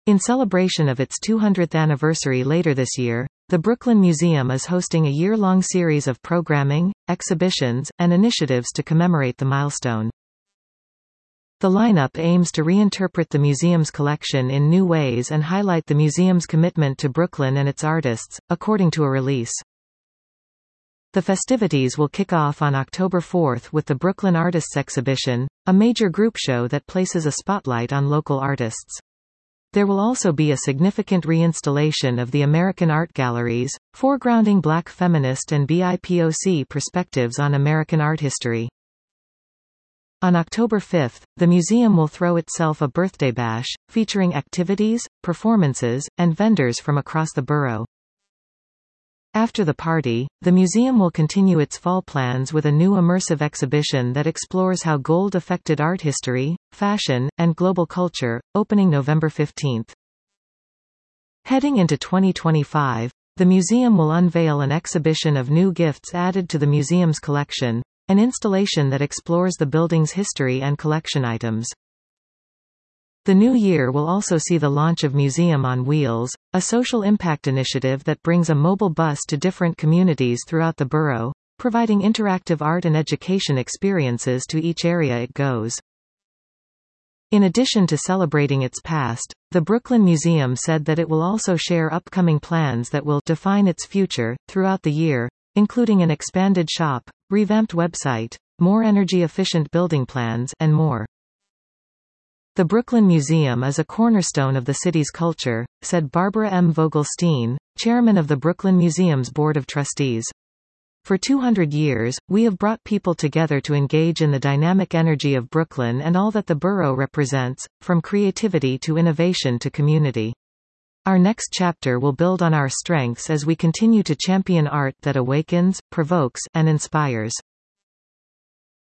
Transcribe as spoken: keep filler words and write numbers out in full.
In celebration of its two hundredth anniversary later this year, the Brooklyn Museum is hosting a year-long series of programming, exhibitions, and initiatives to commemorate the milestone. The lineup aims to reinterpret the museum's collection in new ways and highlight the museum's commitment to Brooklyn and its artists, according to a release. The festivities will kick off on October fourth with the Brooklyn Artists Exhibition, a major group show that places a spotlight on local artists. There will also be a significant reinstallation of the American art galleries, foregrounding Black feminist and B I P O C perspectives on American art history. On October fifth, the museum will throw itself a birthday bash, featuring activities, performances, and vendors from across the borough. After the party, the museum will continue its fall plans with a new immersive exhibition that explores how gold affected art history, fashion, and global culture, opening November fifteenth. Heading into twenty twenty-five, the museum will unveil an exhibition of new gifts added to the museum's collection, an installation that explores the building's history and collection items. The new year will also see the launch of Museum on Wheels, a social impact initiative that brings a mobile bus to different communities throughout the borough, providing interactive art and education experiences to each area it goes. In addition to celebrating its past, the Brooklyn Museum said that it will also share upcoming plans that will define its future throughout the year, including an expanded shop, revamped website, more energy-efficient building plans, and more. The Brooklyn Museum is a cornerstone of the city's culture, said Barbara M. Vogelstein, chairman of the Brooklyn Museum's Board of Trustees. For two hundred years, we have brought people together to engage in the dynamic energy of Brooklyn and all that the borough represents, from creativity to innovation to community. Our next chapter will build on our strengths as we continue to champion art that awakens, provokes, and inspires.